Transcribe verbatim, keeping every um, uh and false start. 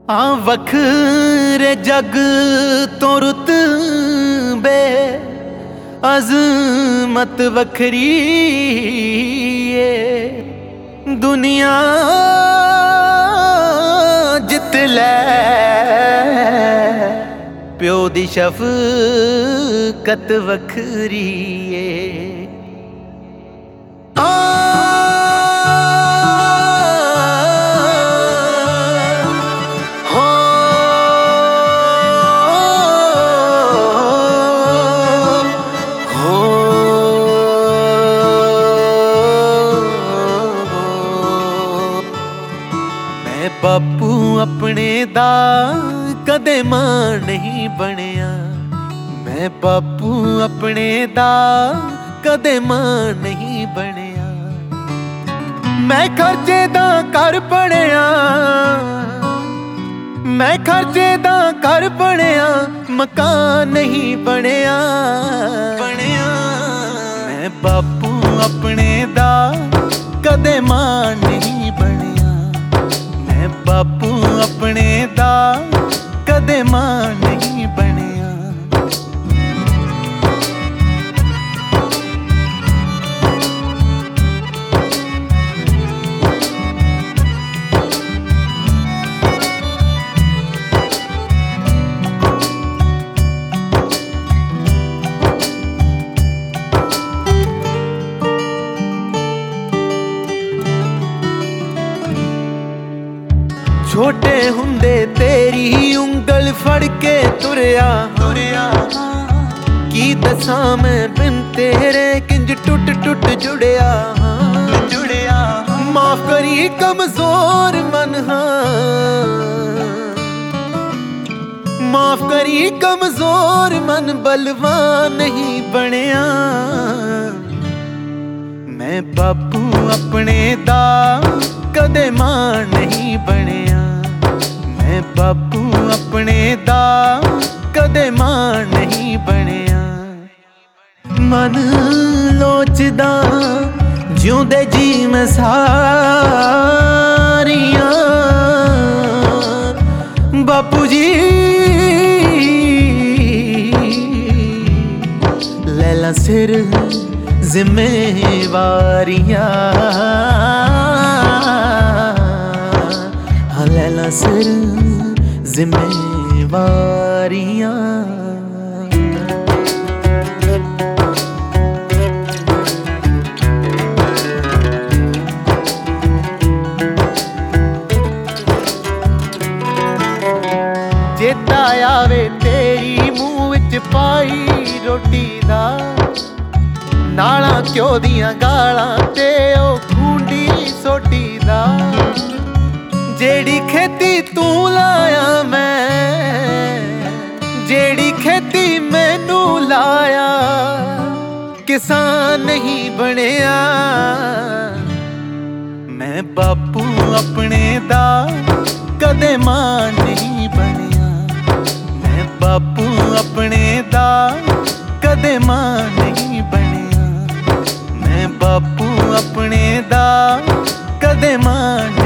आ वखरे जग तो रुतबे अज़मत वखरी है। दुनिया जित लै प्यो दी शफ़क़त वखरी है। बापू अपने दा कदे मां नहीं बनिया। मैं बापू अपने दा कदे मां नहीं बनिया। मैं खर्चे दा घर बनिया, मैं खर्चे दा घर बनिया, मकान नहीं बनिया बनिया। मैं बापू अपने दा कदे मां नहीं बनिया। मैं बापू अपने दा कदे मां नहीं बनिया। छोटे हुंदे तेरी उंगल फड़ के तुरया तुरया। की दसां मैं बिन तेरे किंज टुट टुट जुड़िया जुड़िया। माफ करी कमजोर मन हाँ, माफ करी कमजोर मन, बलवान नहीं बनिया। मैं बापू अपने दा कदे मां नहीं बनिया। मैं बापू अपने दा कदे मां नहीं बनिया। मन लोचदा जिउंदे जी मैं सारियां। बापू जी लैला सिर जिम्मेवारियां, लैला सिर जिम्मेवारियां। चेता आवे तेरी मूँह विच पाई रोटी दा, नाला क्यों दियां गालां ते ओ खूंडी सोटी दा। जेड़ी खेती तू लाया मैं, जेड़ी खेती मैनू लाया, किसान नहीं बनिया। मैं बापू अपने दा कदे मां नहीं बनिया। मैं बापू अपने दा कदे मां नहीं बनिया। मैं बापू अपने दा कदे मां